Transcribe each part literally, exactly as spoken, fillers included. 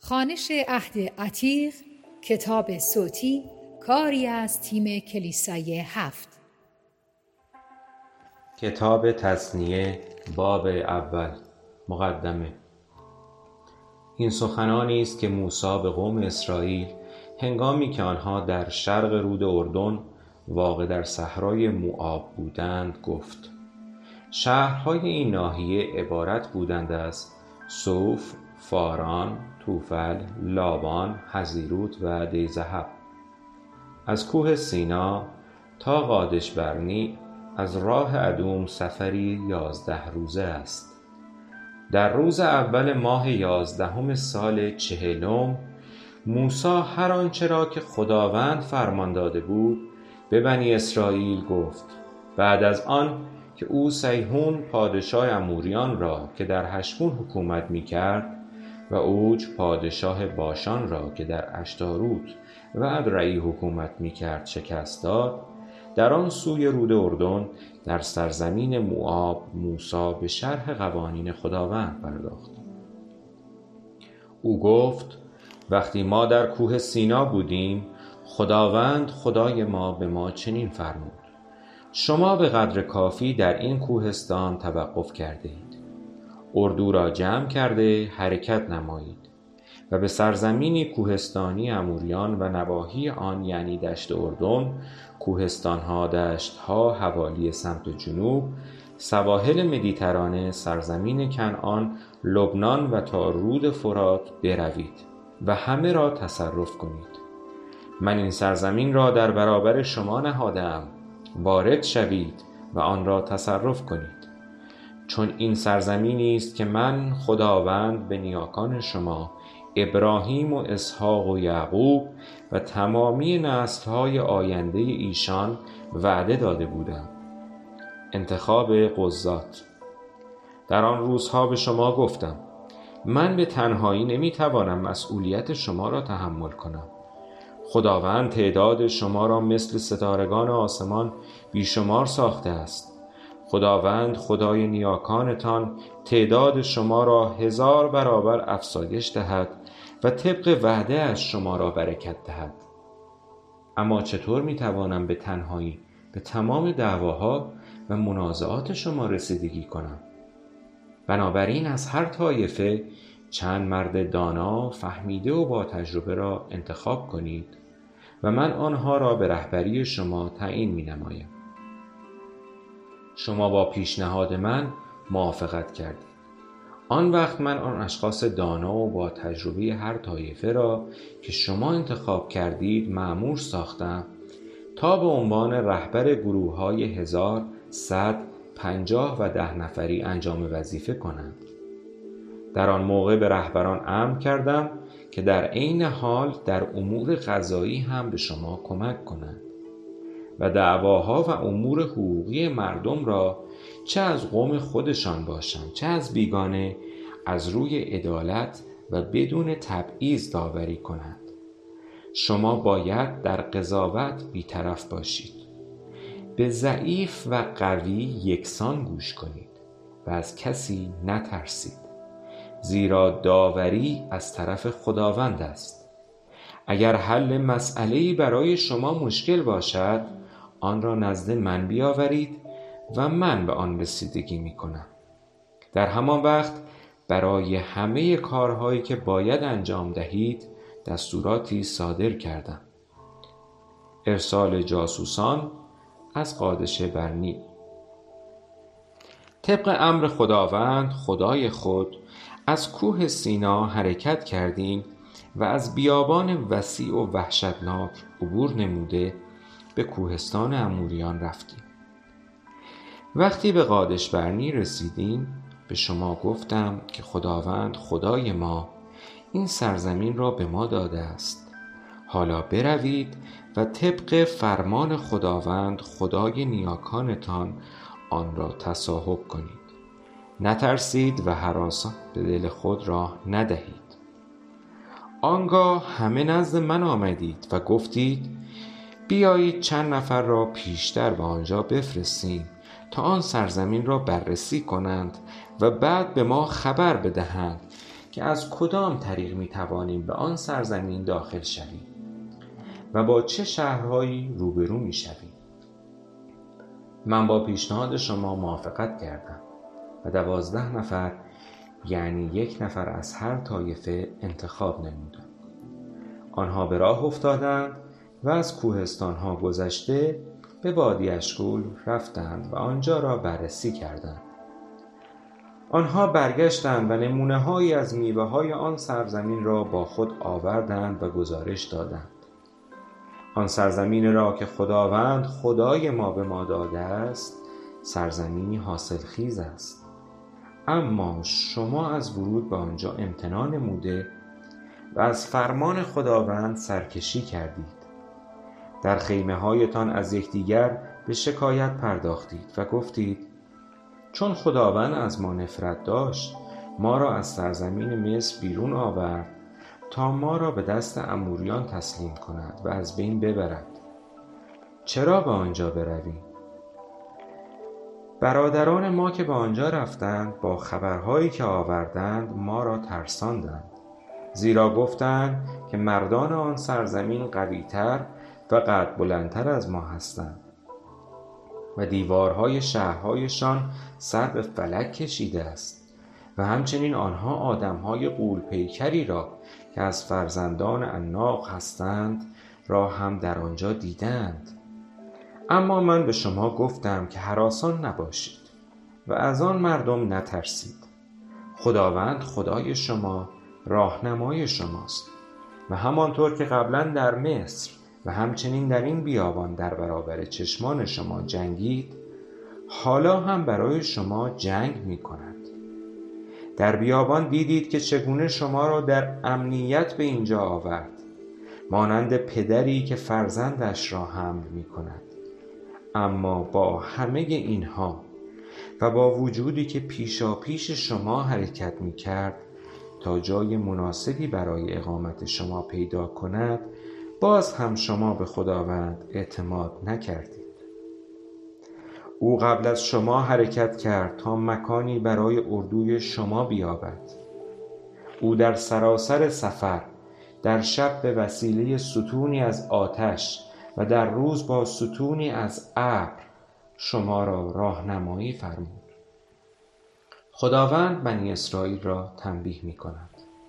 خوانش عهد عتیق، کتاب صوتی، کاری از تیم کلیسای هفت. کتاب تثنیه، باب اول. مقدمه. این سخنانی است که موسی به قوم اسرائیل هنگامی که آنها در شرق رود اردن واقع در صحرای موآب بودند گفت. شهرهای این ناحیه عبارت بودند از سوف، فاران، توفل، لابان، حزیروت و دیذهب. از کوه سینا تا قادش برنی از راه ادوم سفری یازده روزه است. در روز اول ماه یازدهم سال چهلم موسی هر آنچه را که خداوند فرمان داده بود به بنی اسرائیل گفت. بعد از آن که او سیحون پادشاه اموریان را که در هشبون حکومت می کرد و اوج پادشاه باشان را که در اشتاروت و ادرعی حکومت می کرد شکست داد، در آن سوی رود اردن در سرزمین موآب موسی به شرح قوانین خداوند پرداخت. او گفت وقتی ما در کوه سینا بودیم خداوند خدای ما به ما چنین فرمود: شما به قدر کافی در این کوهستان توقف کرده اید. اردو را جمع کرده حرکت نمایید و به سرزمینی کوهستانی اموریان و نواحی آن یعنی دشت اردن، کوهستانها، دشتها حوالی سمت جنوب، سواحل مدیترانه، سرزمین کنعان، لبنان و تا رود فرات بروید و همه را تصرف کنید. من این سرزمین را در برابر شما نهادم، وارد شوید و آن را تصرف کنید، چون این سرزمینی است که من خداوند به نیاکان شما ابراهیم و اسحاق و یعقوب و تمامی نسل‌های آینده ایشان وعده داده بودم. انتخاب قضات. در آن روزها به شما گفتم من به تنهایی نمیتوانم مسئولیت شما را تحمل کنم. خداوند تعداد شما را مثل ستارگان آسمان بیشمار ساخته است. خداوند خدای نیاکانتان تعداد شما را هزار برابر افزایش دهد و طبق وعده از شما را برکت دهد. اما چطور میتوانم به تنهایی به تمام دعواها و منازعات شما رسیدگی کنم؟ بنابراین از هر طایفه چند مرد دانا، فهمیده و با تجربه را انتخاب کنید و من آنها را به رهبری شما تعیین می نمایم. شما با پیشنهاد من موافقت کردید. آن وقت من آن اشخاص دانا و با تجربه هر طایفه را که شما انتخاب کردید مأمور ساختم تا به عنوان رهبر گروه های هزار، صد، پنجاه و ده نفری انجام وظیفه کنند. در آن موقع به رهبران امر کردم که در عین حال در امور قضایی هم به شما کمک کنند و دعواها و امور حقوقی مردم را چه از قوم خودشان باشند چه از بیگانه از روی عدالت و بدون تبعیض داوری کنند. شما باید در قضاوت بی‌طرف باشید. به ضعیف و قوی یکسان گوش کنید و از کسی نترسید، زیرا داوری از طرف خداوند است. اگر حل مسئله‌ای برای شما مشکل باشد آن را نزد من بیاورید و من به آن رسیدگی می کنم. در همان وقت برای همه کارهایی که باید انجام دهید دستوراتی صادر کردم. ارسال جاسوسان از قادش برنی. طبق امر خداوند خدای خود از کوه سینا حرکت کردیم و از بیابان وسیع و وحشتناک عبور نموده به کوهستان اموریان رفتیم. وقتی به قادش برنی رسیدیم به شما گفتم که خداوند خدای ما این سرزمین را به ما داده است. حالا بروید و طبق فرمان خداوند خدای نیاکانتان آن را تصاحب کنید. نترسید و هراس به دل خود راه ندهید. آنگاه همه نزد من آمدید و گفتید بیایید چند نفر را پیشتر به آنجا بفرستیم تا آن سرزمین را بررسی کنند و بعد به ما خبر بدهند که از کدام طریق می توانیم به آن سرزمین داخل شویم و با چه شهرهایی روبرو می شویم. من با پیشنهاد شما موافقت کردم و دوازده نفر، یعنی یک نفر از هر طایفه، انتخاب نمودم. آنها به راه افتادند و از کوهستانها گذشته به وادی اشکول رفتند و آنجا را بررسی کردند. آنها برگشتند و نمونه‌هایی از میوه‌های آن سرزمین را با خود آوردند و گزارش دادند. آن سرزمین را که خداوند خدای ما به ما داده است سرزمینی حاصلخیز است، اما شما از ورود به آنجا امتناع نموده و از فرمان خداوند سرکشی کردید. در خیمه هایتان از یکدیگر به شکایت پرداختید و گفتید چون خداوند از ما نفرت داشت ما را از سرزمین مصر بیرون آورد تا ما را به دست اموریان تسلیم کند و از بین ببرد. چرا به آنجا برویم؟ برادران ما که به آنجا رفتند با خبرهایی که آوردند ما را ترساندند، زیرا گفتند که مردان آن سرزمین قوی‌تر و قد بلندتر از ما هستند و دیوارهای شهرهایشان سر به فلک کشیده است و همچنین آنها آدمهای غول پیکری را که از فرزندان عناق هستند را هم در آنجا دیدند. اما من به شما گفتم که هراسان نباشید و از آن مردم نترسید. خداوند خدای شما راهنمای شماست و همانطور که قبلا در مصر و همچنین در این بیابان در برابر چشمان شما جنگید، حالا هم برای شما جنگ می کند. در بیابان دیدید که چگونه شما را در امنیت به اینجا آورد، مانند پدری که فرزندش را حمل می کند. اما با همه اینها و با وجودی که پیشا پیش شما حرکت می کرد تا جای مناسبی برای اقامت شما پیدا کند، باز هم شما به خداوند اعتماد نکردید. او قبل از شما حرکت کرد تا مکانی برای اردوی شما بیابد. او در سراسر سفر در شب به وسیله ستونی از آتش و در روز با ستونی از ابر شما را راهنمایی فرمود. خداوند بنی اسرائیل را تنبیه می کند.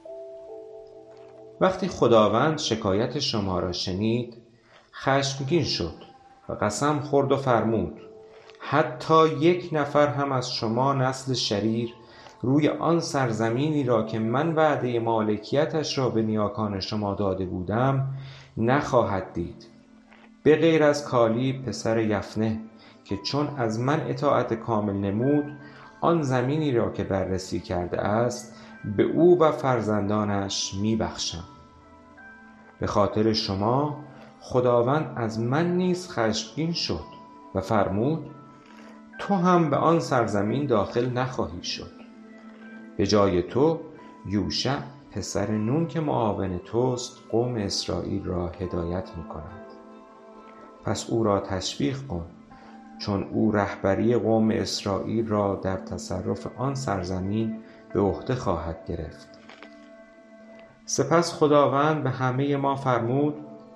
وقتی خداوند شکایت شما را شنید خشمگین شد و قسم خورد و فرمود حتی یک نفر هم از شما نسل شریر روی آن سرزمینی را که من وعده مالکیتش را به نیاکان شما داده بودم نخواهد دید، به غیر از کالیب پسر یفنه که چون از من اطاعت کامل نمود آن زمینی را که بررسی کرده است به او و فرزندانش می بخشم. به خاطر شما خداوند از من نیز خشمگین شد و فرمود تو هم به آن سرزمین داخل نخواهی شد. به جای تو یوشع پسر نون که معاون توست قوم اسرائیل را هدایت می کند. پس او را تشویق کن، چون او رهبری قوم اسرائیل را در تصرف آن سرزمین به عهده خواهد گرفت. سپس خداوند به همه ما فرمود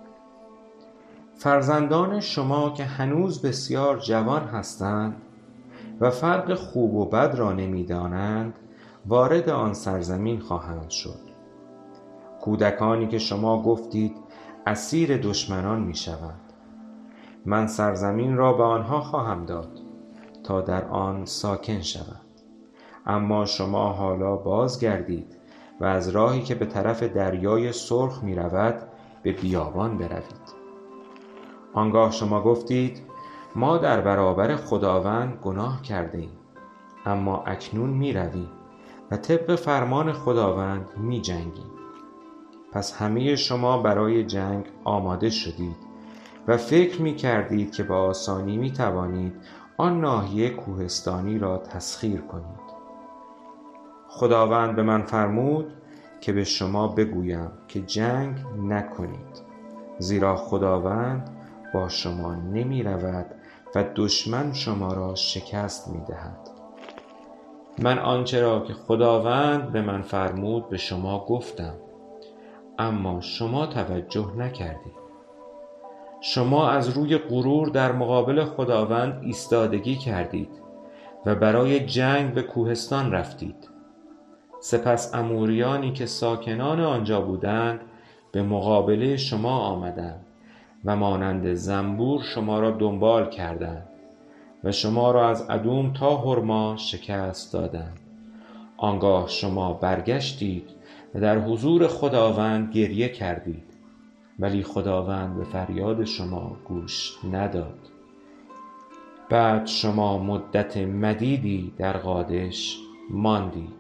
فرزندان شما که هنوز بسیار جوان هستند و فرق خوب و بد را نمی‌دانند وارد آن سرزمین خواهند شد. کودکانی که شما گفتید اسیر دشمنان می‌شوند، من سرزمین را به آنها خواهم داد تا در آن ساکن شوند. اما شما حالا بازگردید و از راهی که به طرف دریای سرخ می رود به بیابان بروید. آنگاه شما گفتید ما در برابر خداوند گناه کرده ایم، اما اکنون می رویم و طبق فرمان خداوند می جنگیم. پس همه شما برای جنگ آماده شدید و فکر می کردید که با آسانی می توانید آن ناحیه کوهستانی را تسخیر کنید. خداوند به من فرمود که به شما بگویم که جنگ نکنید، زیرا خداوند با شما نمی رود و دشمن شما را شکست می دهد. من آنچه را که خداوند به من فرمود به شما گفتم، اما شما توجه نکردید. شما از روی غرور در مقابل خداوند ایستادگی کردید و برای جنگ به کوهستان رفتید. سپس اموریانی که ساکنان آنجا بودند به مقابله شما آمدند و مانند زنبور شما را دنبال کردند و شما را از ادوم تا هرما شکست دادند. آنگاه شما برگشتید و در حضور خداوند گریه کردید، ولی خداوند به فریاد شما گوش نداد. بعد شما مدت مدیدی در قادش ماندید.